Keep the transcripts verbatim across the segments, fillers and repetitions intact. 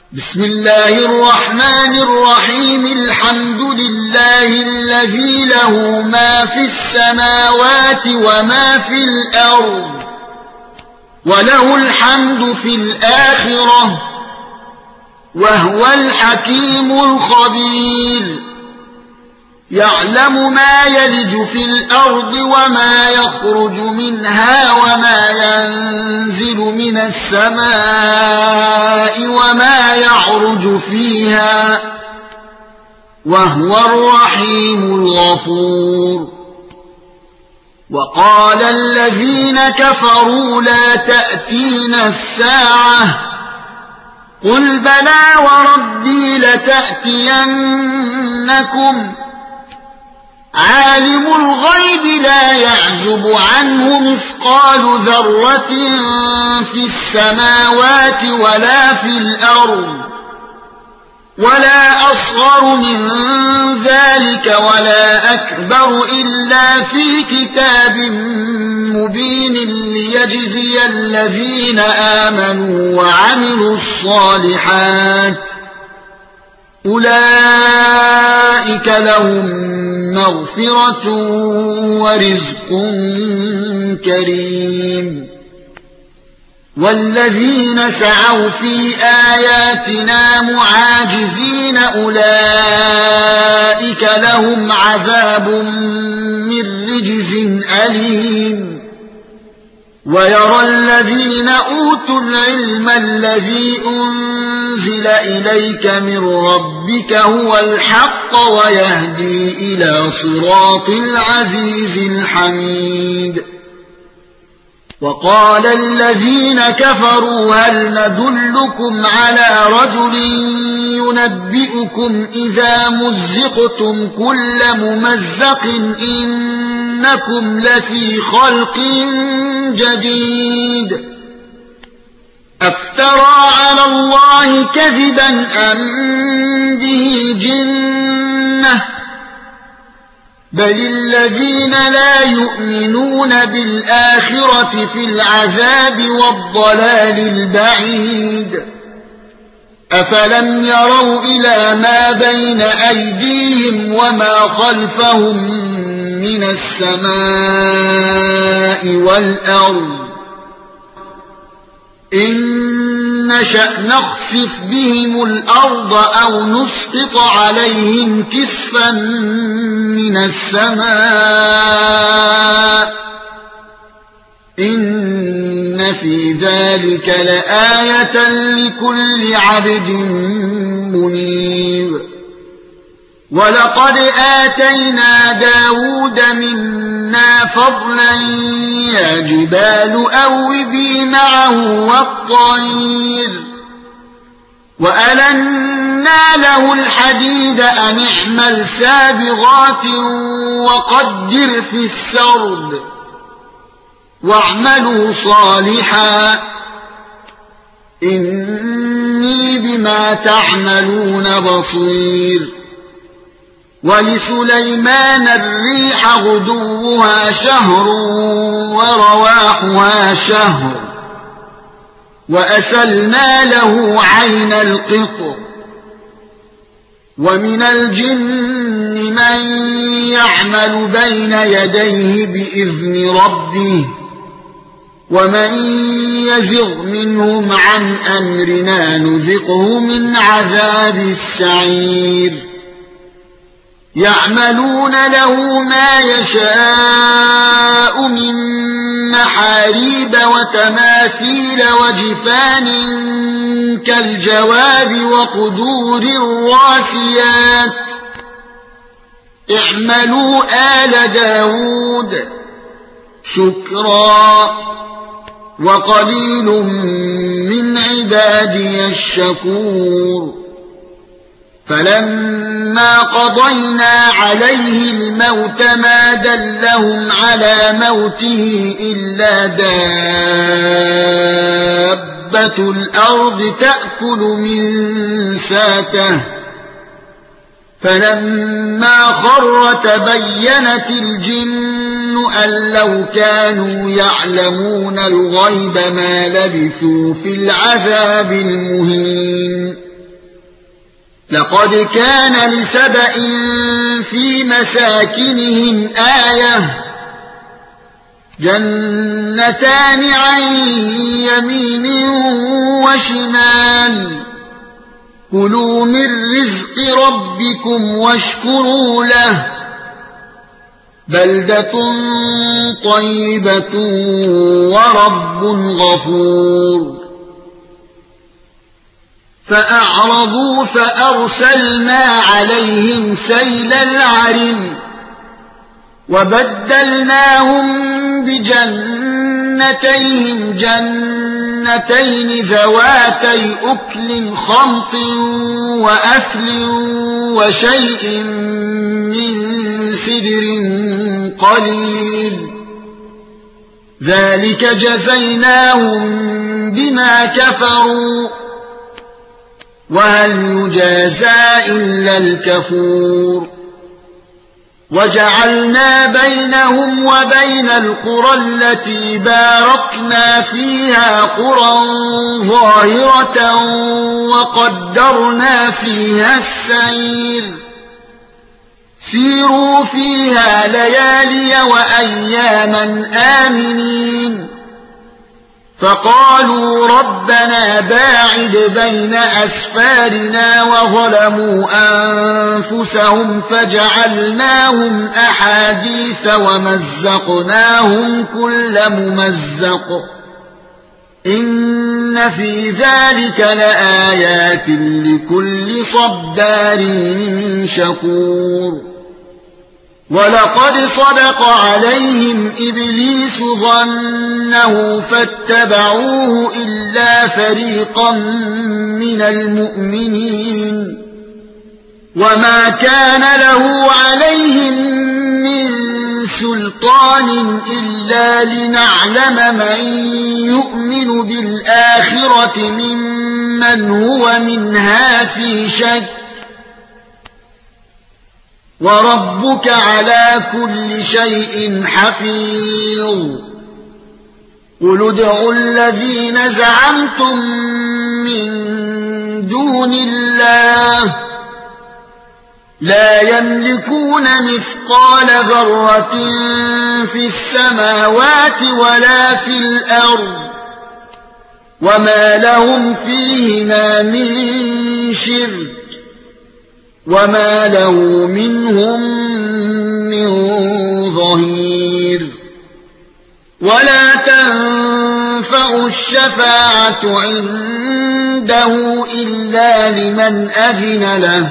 بسم الله الرحمن الرحيم الحمد لله الذي له ما في السماوات وما في الأرض وله الحمد في الآخرة وهو الحكيم الخبير يعلم ما يلج في الأرض وما يخرج منها وما ينزل من السماء وما يعرج فيها وهو الرحيم الغفور. وقال الذين كفروا لا تأتينا الساعة قل بلى وربي لتأتينكم عالم الغيب لا يعزب عنه مثقال ذرة في السماوات ولا في الأرض ولا أصغر من ذلك ولا أكبر إلا في كتاب مبين ليجزي الذين آمنوا وعملوا الصالحات أولئك لهم مغفرة ورزق كريم. والذين سعوا في آياتنا معاجزين أولئك لهم عذاب من رجز أليم. ويرى الذين أوتوا العلم الذي أنزل إليك من ربك هو الحق ويهدي إلى صراط العزيز الحميد. وقال الذين كفروا هل ندلكم على رجل ينبئكم إذا مزقتم كل ممزق إنكم لفي خلق جديد أفترى على الله كذبا أم به جنة بل الذين لا يؤمنون بالآخرة في العذاب والضلال البعيد. أفلم يروا إلى ما بين أيديهم وما خلفهم من السماء والأرض إن نشأ نخسف بهم الأرض أو نسقط عليهم كسفا من السماء إن في ذلك لآية لكل عبد منيب. ولقد آتينا داود منا فضلا يا جبال أوبي معه والطير وألنا له الحديد أن اعمل سابغات وقدر في السرد واعملوا صالحا إني بما تعملون بصير. ولسليمان الريح غدوها شهر ورواحها شهر وأسلنا له عين القطر. ومن الجن من يعمل بين يديه بإذن ربه ومن يزغ منهم عن أمرنا نذقه من عذاب السعير. يعملون له ما يشاء من محاريب وتماثيل وجفان كالجواب وقدور الراسيات اعملوا آل داود شكرا وقليل من عبادي الشكور. فلما قضينا عليه الموت ما دلهم على موته إلا دابة الأرض تأكل من ساته فلما خر تبينت الجن أن لو كانوا يعلمون الغيب ما لبثوا في العذاب المهين لقد كان لسبإ في مساكنهم آية جنتان عن يمين وشمال كلوا من رزق ربكم واشكروا له بلدة طيبة ورب غفور فأعرضوا فأرسلنا عليهم سيل العرم وبدلناهم بجنتيهم جنتين ذواتي أكل خمط وأثل وشيء من سدر قليل ذلك جزيناهم بما كفروا وهل يجازى إلا الكفور وجعلنا بينهم وبين القرى التي باركنا فيها قرى ظاهرة وقدرنا فيها السير سيروا فيها ليالي وأياما آمنين فقالوا ربنا باعد بين أسفارنا وظلموا أنفسهم فجعلناهم أحاديث ومزقناهم كل ممزق إن في ذلك لآيات لكل صبار شكور ولقد صدق عليهم إبليس ظنه فاتبعوه إلا فريقا من المؤمنين وما كان له عليهم من سلطان إلا لنعلم من يؤمن بالآخرة ممن هو منها في شك وربك على كل شيء حفيظ قل ادعوا الذين زعمتم من دون الله لا يملكون مثقال ذرة في السماوات ولا في الأرض وما لهم فيهما من شرك وما له منهم من ظهير ولا تنفع الشفاعة عنده إلا لمن أذن له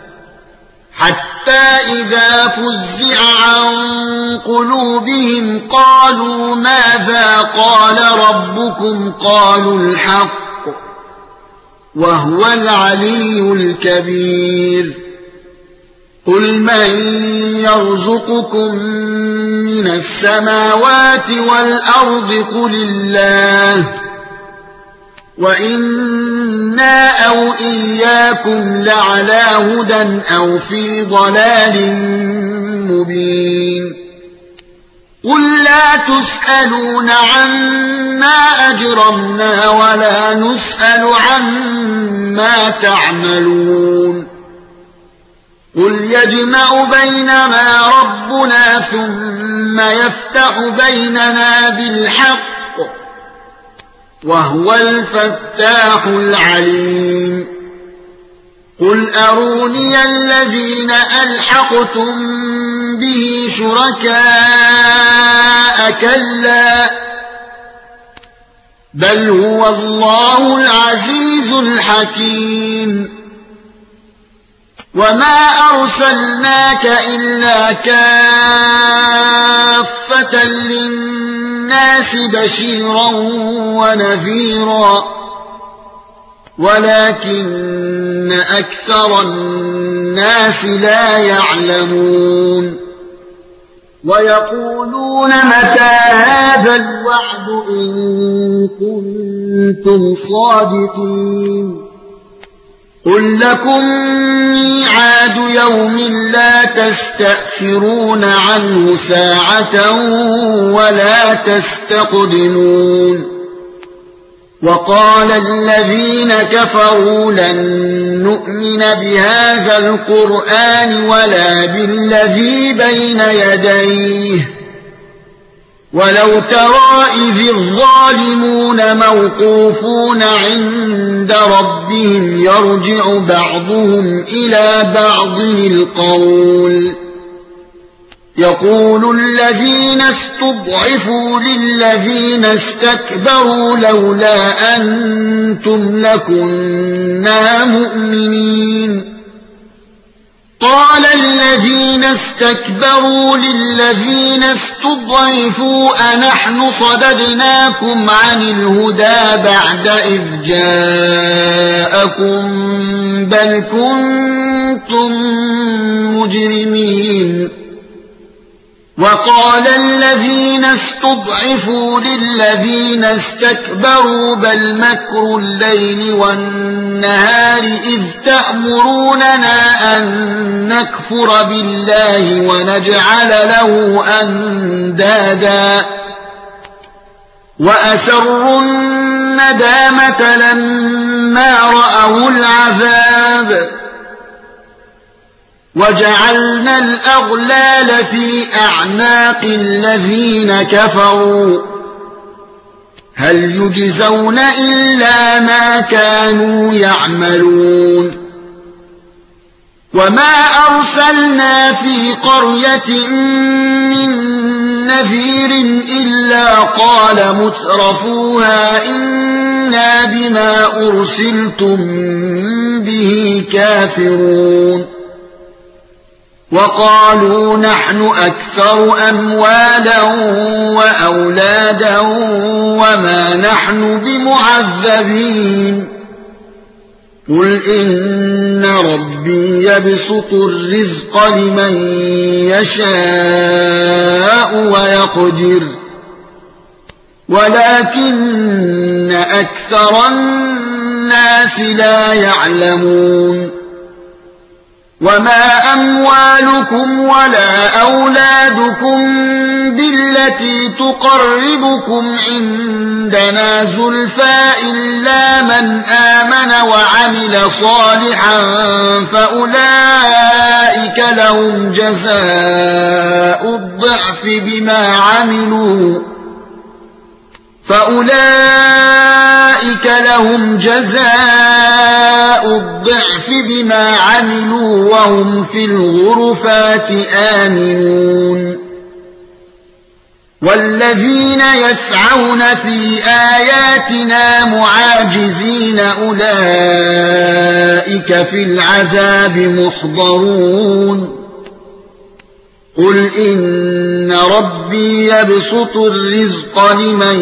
حتى إذا فزع عن قلوبهم قالوا ماذا قال ربكم قالوا الحق وهو العلي الكبير قل من يرزقكم من السماوات والأرض قل الله وإنا أو إياكم لعلى هدى أو في ضلال مبين قل لا تسألون عما أجرمنا ولا نسأل عما تعملون قل يجمع بيننا ربنا ثم يفتح بيننا بالحق وهو الفتاح العليم قل أروني الذين ألحقتم به شركاء كلا بل هو الله العزيز الحكيم وما أرسلناك إلا كافة للناس بشيرا ونذيرا ولكن أكثر الناس لا يعلمون ويقولون متى هذا الوعد إن كنتم صادقين قل لكم ميعاد يوم لا تستأخرون عنه ساعة ولا تستقدمون وقال الذين كفروا لن نؤمن بهذا القرآن ولا بالذي بين يديه ولو ترى إذ الظالمون موقوفون عند ربهم يرجع بعضهم إلى بعض القول يقول الذين استضعفوا للذين استكبروا لولا أنتم لكنا مؤمنين قال الذين استكبروا للذين استضعفوا أنحن صددناكم عن الهدى بعد إذ جاءكم بل كنتم مجرمين وقال الذين استضعفوا للذين استكبروا بل مكر الليل والنهار إذ تأمروننا أن نكفر بالله ونجعل له أندادا وأسروا الندامة لما رأوا العذاب وجعلنا الأغلال في أعناق الذين كفروا هل يجزون إلا ما كانوا يعملون وما أرسلنا في قرية من نذير إلا قال مترفوها إنا بما أرسلتم به كافرون وقالوا نحن أكثر أموالا وأولادا وما نحن بمعذبين قل إن ربي يبسط الرزق لمن يشاء ويقدر ولكن أكثر الناس لا يعلمون وما أموالكم ولا أولادكم بالتي تقربكم عندنا زلفى إلا من آمن وعمل صالحا فأولئك لهم جزاء الضعف بما عملوا فأولئك لهم جزاء الضعف بما عملوا وهم في الغرفات آمنون والذين يسعون في آياتنا معاجزين أولئك في العذاب محضرون قل إن ربي يبسط الرزق لمن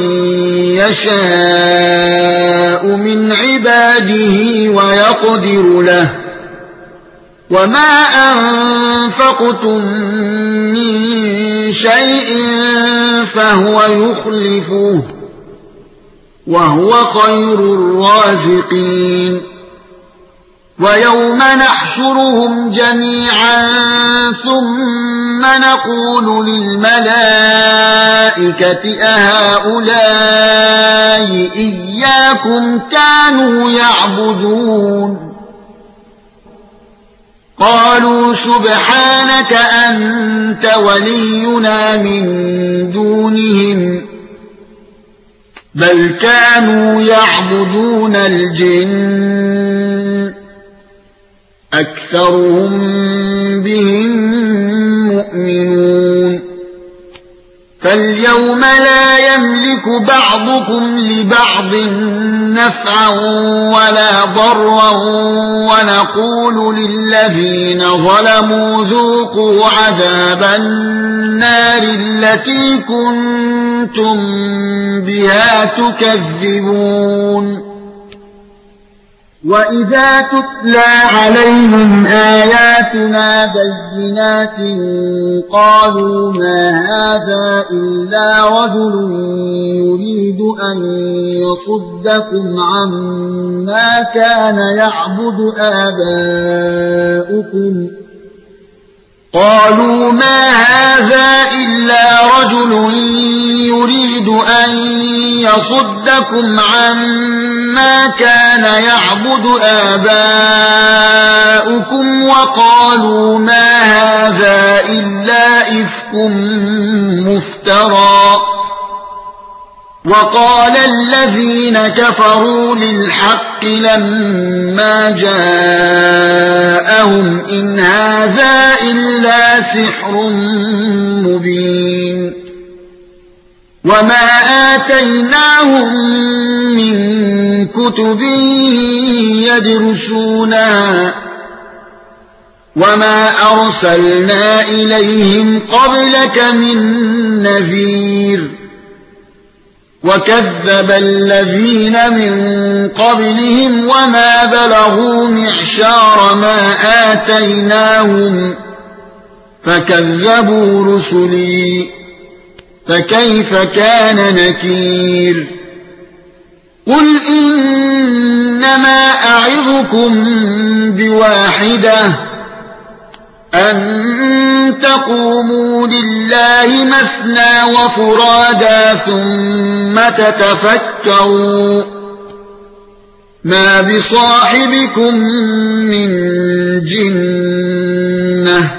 يشاء من عباده ويقدر له وما أنفقتم من شيء فهو يخلفه وهو خير الرازقين ويوم نحشرهم جميعا ثم نقول للملائكة أهؤلاء إياكم كانوا يعبدون قالوا سبحانك أنت ولينا من دونهم بل كانوا يعبدون الجن أكثرهم بهم مؤمنون فاليوم لا يملك بعضكم لبعض نفعا ولا ضرا ونقول للذين ظلموا ذوقوا عذاب النار التي كنتم بها تكذبون وإذا تتلى عليهم آياتنا بينات قالوا ما هذا إلا رجل يريد أن يصدكم عما كان يعبد آباؤكم قالوا ما هذا إلا رجل يريد أن يصدكم عما كان يعبد آباؤكم وقالوا ما هذا إلا إفك مفترى وقال الذين كفروا للحق لما جاءهم إن هذا إلا سحر مبين وما آتيناهم من كتب يدرسونها وما أرسلنا إليهم قبلك من نذير وكذب الذين من قبلهم وما بلغوا معشار ما آتيناهم فكذبوا رسلي فكيف كان نكير قل إنما أعظكم بواحدة أن تقوموا لله مثنى وفرادا ثم تتفكروا ما بصاحبكم من جنة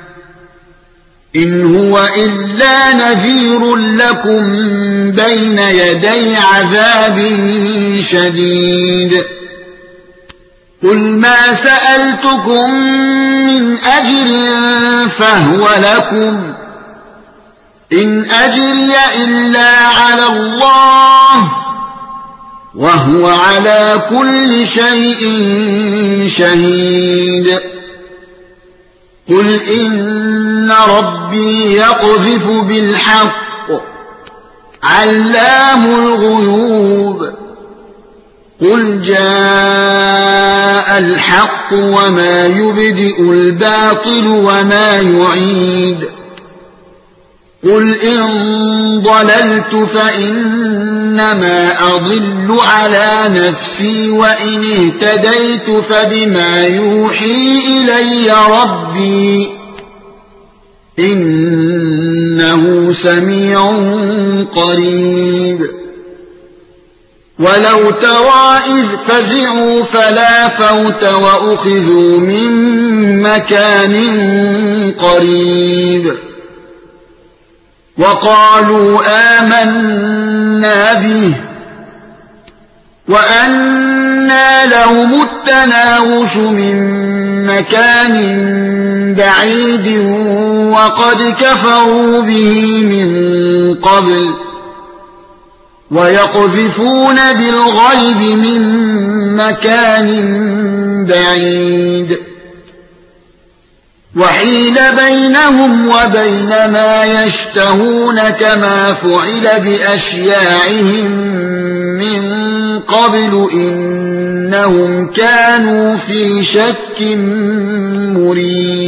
إن هو إلا نذير لكم بين يدي عذاب شديد قل ما سألتكم من أجر فهو لكم إن أجري إلا على الله وهو على كل شيء شهيد قل إن ربي يقذف بالحق علام الغيوب قل جاء الحق وما يبدئ الباطل وما يعيد قل إن ضللت فإنما أضل على نفسي وإن اهتديت فبما يوحي إلي ربي إنه سميع قريب ولو ترى إذ فزعوا فلا فوت وأخذوا من مكان قريب وقالوا آمنا به وأنى لهم التناوش من مكان بعيد وقد كفروا به من قبل ويقذفون بالغيب من مكان بعيد وحيل بينهم وبين ما يشتهون كما فعل بأشياعهم من قبل إنهم كانوا في شك مريب